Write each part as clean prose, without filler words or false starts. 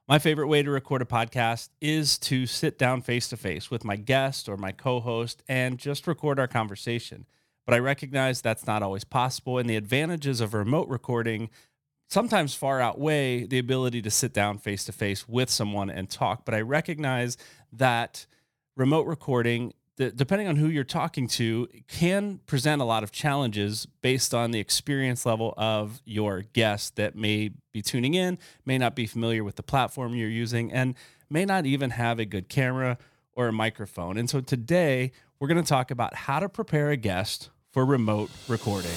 My favorite way to record a podcast is to sit down face to face with my guest or my co host and just record our conversation. But I recognize that's not always possible, and the advantages of remote recording sometimes far outweigh the ability to sit down face to face with someone and talk. But I recognize that remote recording, depending on who you're talking to, can present a lot of challenges based on the experience level of your guest that may be tuning in, may not be familiar with the platform you're using, and may not even have a good camera or a microphone. And so today, we're going to talk about how to prepare a guest for remote recording.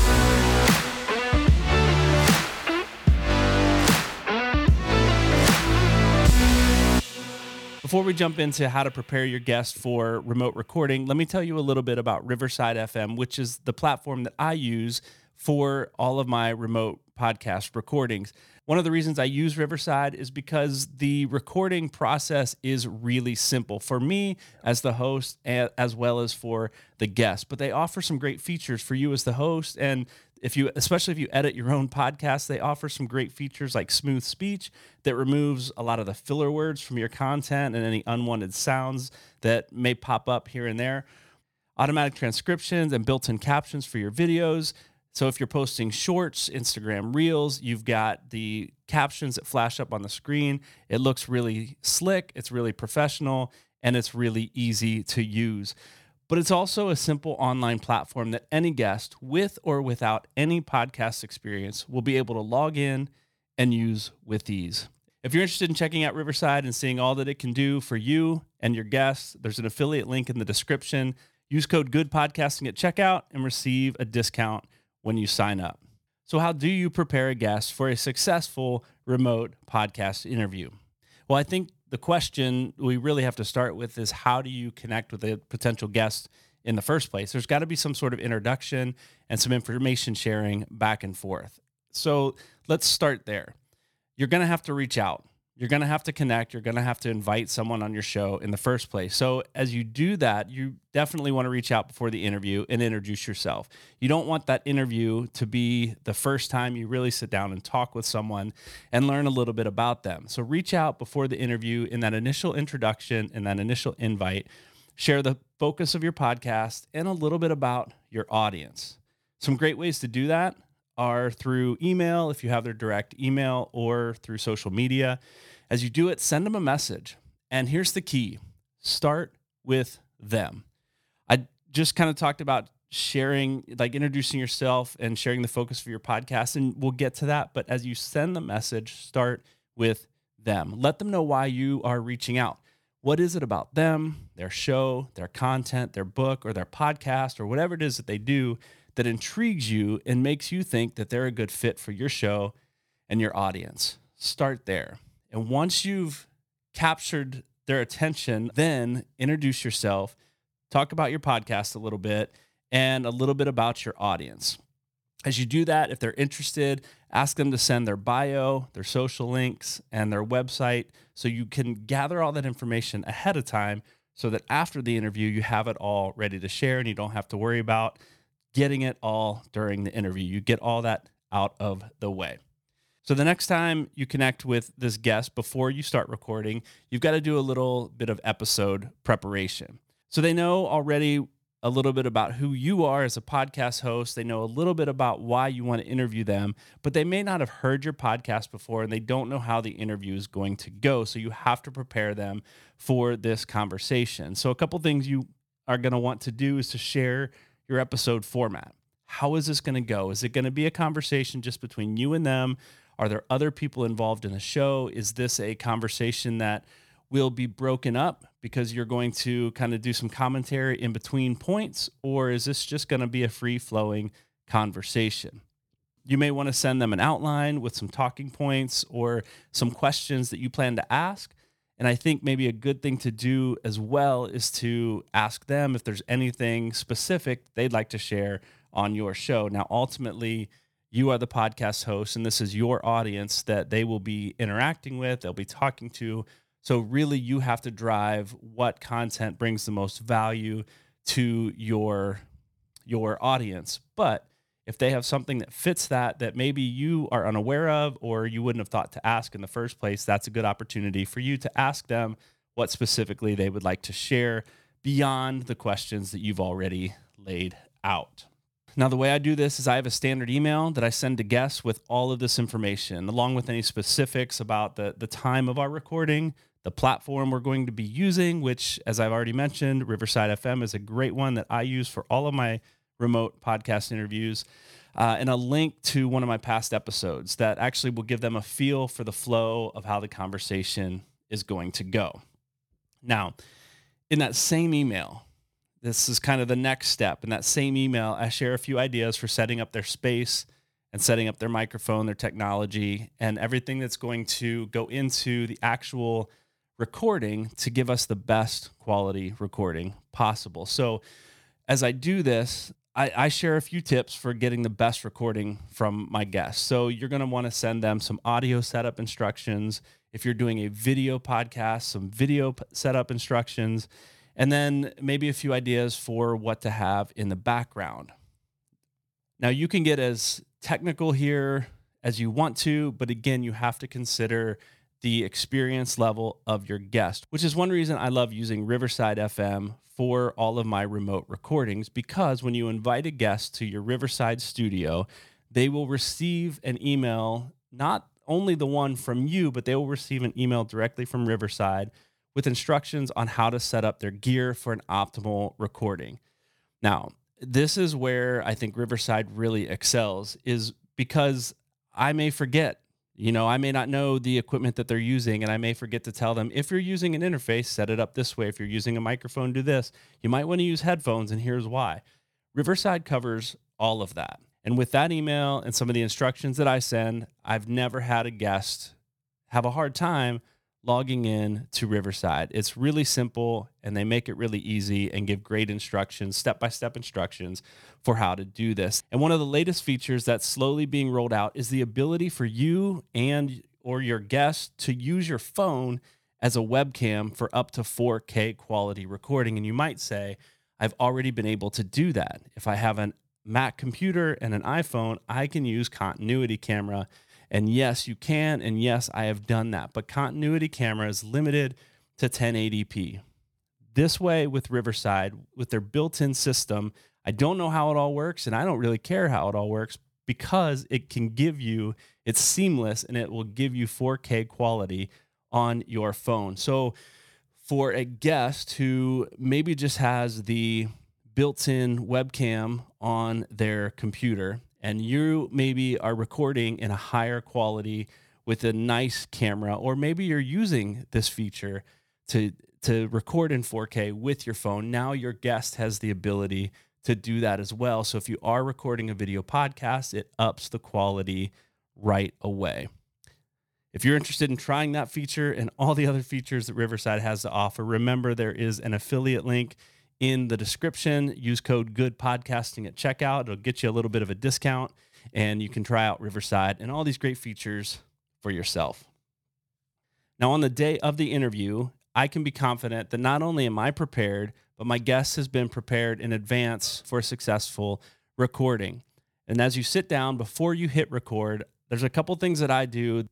Before we jump into how to prepare your guest for remote recording, let me tell you a little bit about Riverside FM, which is the platform that I use for all of my remote podcast recordings. One of the reasons I use Riverside is because the recording process is really simple for me as the host as well as for the guest. But they offer some great features for you as the host, and especially if you edit your own podcast, they offer some great features like smooth speech that removes a lot of the filler words from your content and any unwanted sounds that may pop up here and there. Automatic transcriptions and built-in captions for your videos. So if you're posting shorts, Instagram Reels, you've got the captions that flash up on the screen. It looks really slick, it's really professional, and it's really easy to use. But it's also a simple online platform that any guest, with or without any podcast experience, will be able to log in and use with ease. If you're interested in checking out Riverside and seeing all that it can do for you and your guests, there's an affiliate link in the description. Use code GOODPODCASTING at checkout and receive a discount when you sign up. So how do you prepare a guest for a successful remote podcast interview? Well, I think the question we really have to start with is, how do you connect with a potential guest in the first place? There's got to be some sort of introduction and some information sharing back and forth. So let's start there. You're going to have to reach out. You're going to have to connect. You're going to have to invite someone on your show in the first place. So as you do that, you definitely want to reach out before the interview and introduce yourself. You don't want that interview to be the first time you really sit down and talk with someone and learn a little bit about them. So reach out before the interview in that initial introduction and that initial invite. Share the focus of your podcast and a little bit about your audience. Some great ways to do that are through email, if you have their direct email, or through social media. As you do it, send them a message. And here's the key: start with them. I just kind of talked about sharing, like introducing yourself and sharing the focus of your podcast, and we'll get to that. But as you send the message, start with them. Let them know why you are reaching out. What is it about them, their show, their content, their book, or their podcast, or whatever it is that they do that intrigues you and makes you think that they're a good fit for your show and your audience? Start there. And once you've captured their attention, then introduce yourself, talk about your podcast a little bit, and a little bit about your audience. As you do that, if they're interested, ask them to send their bio, their social links, and their website so you can gather all that information ahead of time so that after the interview, you have it all ready to share and you don't have to worry about getting it all during the interview. You get all that out of the way. So the next time you connect with this guest before you start recording, you've got to do a little bit of episode preparation. So they know already a little bit about who you are as a podcast host. They know a little bit about why you want to interview them, but they may not have heard your podcast before and they don't know how the interview is going to go. So you have to prepare them for this conversation. So a couple things you are going to want to do is to share your episode format. How is this going to go? Is it going to be a conversation just between you and them? Are there other people involved in the show? Is this a conversation that will be broken up because you're going to kind of do some commentary in between points? Or is this just going to be a free-flowing conversation? You may want to send them an outline with some talking points or some questions that you plan to ask. And I think maybe a good thing to do as well is to ask them if there's anything specific they'd like to share on your show. Now, ultimately, you are the podcast host, and this is your audience that they will be interacting with, they'll be talking to. So really, you have to drive what content brings the most value to your audience. But if they have something that fits that maybe you are unaware of or you wouldn't have thought to ask in the first place, that's a good opportunity for you to ask them what specifically they would like to share beyond the questions that you've already laid out. Now, the way I do this is I have a standard email that I send to guests with all of this information, along with any specifics about the time of our recording, the platform we're going to be using, which, as I've already mentioned, Riverside FM is a great one that I use for all of my remote podcast interviews, and a link to one of my past episodes that actually will give them a feel for the flow of how the conversation is going to go. Now, in that same email, this is kind of the next step. In that same email, I share a few ideas for setting up their space and setting up their microphone, their technology, and everything that's going to go into the actual recording to give us the best quality recording possible. So as I do this, I share a few tips for getting the best recording from my guests. So you're going to want to send them some audio setup instructions. If you're doing a video podcast, some video setup instructions, and then maybe a few ideas for what to have in the background. Now, you can get as technical here as you want to, but again, you have to consider the experience level of your guest, which is one reason I love using Riverside FM for all of my remote recordings, because when you invite a guest to your Riverside studio, they will receive an email, not only the one from you, but they will receive an email directly from Riverside with instructions on how to set up their gear for an optimal recording. Now, this is where I think Riverside really excels, is because I may forget. I may not know the equipment that they're using, and I may forget to tell them, if you're using an interface, set it up this way. If you're using a microphone, do this. You might want to use headphones, and here's why. Riverside covers all of that. And with that email and some of the instructions that I send, I've never had a guest have a hard time logging in to Riverside. It's really simple, and they make it really easy and give great instructions, step-by-step instructions for how to do this. And one of the latest features that's slowly being rolled out is the ability for you and or your guest to use your phone as a webcam for up to 4K quality recording. And you might say, I've already been able to do that. If I have a Mac computer and an iPhone, I can use Continuity Camera. And yes, you can. And yes, I have done that. But Continuity Camera is limited to 1080p. This way with Riverside, with their built-in system, I don't know how it all works, and I don't really care how it all works, because it can give you, it's seamless, and it will give you 4K quality on your phone. So for a guest who maybe just has the built-in webcam on their computer, and you maybe are recording in a higher quality with a nice camera, or maybe you're using this feature to record in 4K with your phone, now your guest has the ability to do that as well. So if you are recording a video podcast, it ups the quality right away. If you're interested in trying that feature and all the other features that Riverside has to offer, remember there is an affiliate link in the description. Use code GOODPODCASTING at checkout. It'll get you a little bit of a discount, and you can try out Riverside and all these great features for yourself. Now, on the day of the interview, I can be confident that not only am I prepared, but my guest has been prepared in advance for a successful recording. And as you sit down before you hit record, there's a couple things that I do,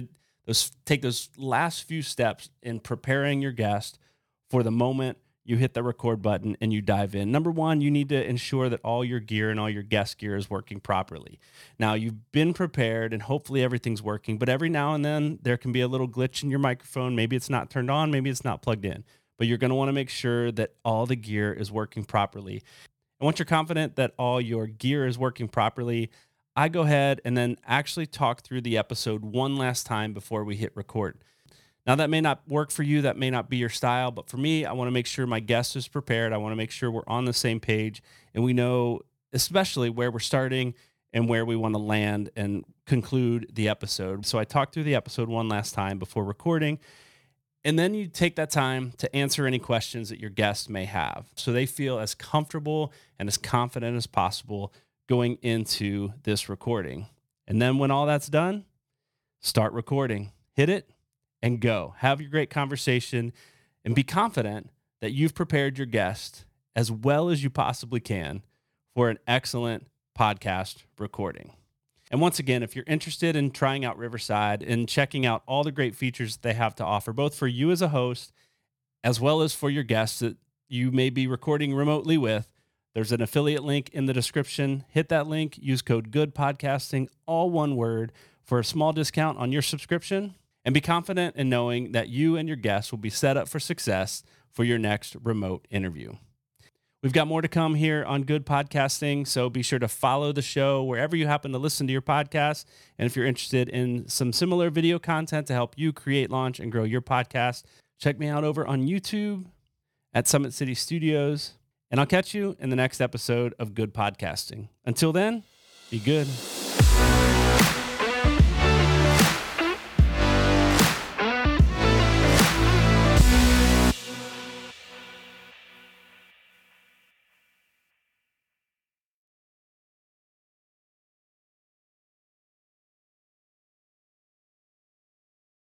take those last few steps in preparing your guest for the moment you hit the record button and you dive in. Number one, you need to ensure that all your gear and all your guest gear is working properly. Now, you've been prepared and hopefully everything's working, but every now and then there can be a little glitch in your microphone. Maybe it's not turned on, maybe it's not plugged in, but you're going to want to make sure that all the gear is working properly. And once you're confident that all your gear is working properly, I go ahead and then actually talk through the episode one last time before we hit record. Now, that may not work for you. That may not be your style. But for me, I want to make sure my guest is prepared. I want to make sure we're on the same page and we know especially where we're starting and where we want to land and conclude the episode. So I talked through the episode one last time before recording. And then you take that time to answer any questions that your guests may have, so they feel as comfortable and as confident as possible going into this recording. And then when all that's done, start recording. Hit it and go. Have your great conversation and be confident that you've prepared your guest as well as you possibly can for an excellent podcast recording. And once again, if you're interested in trying out Riverside and checking out all the great features that they have to offer, both for you as a host, as well as for your guests that you may be recording remotely with, there's an affiliate link in the description. Hit that link, use code GOODPODCASTING, all one word, for a small discount on your subscription, and be confident in knowing that you and your guests will be set up for success for your next remote interview. We've got more to come here on Good Podcasting, so be sure to follow the show wherever you happen to listen to your podcast. And if you're interested in some similar video content to help you create, launch, and grow your podcast, check me out over on YouTube at Summit City Studios. And I'll catch you in the next episode of Good Podcasting. Until then, be good.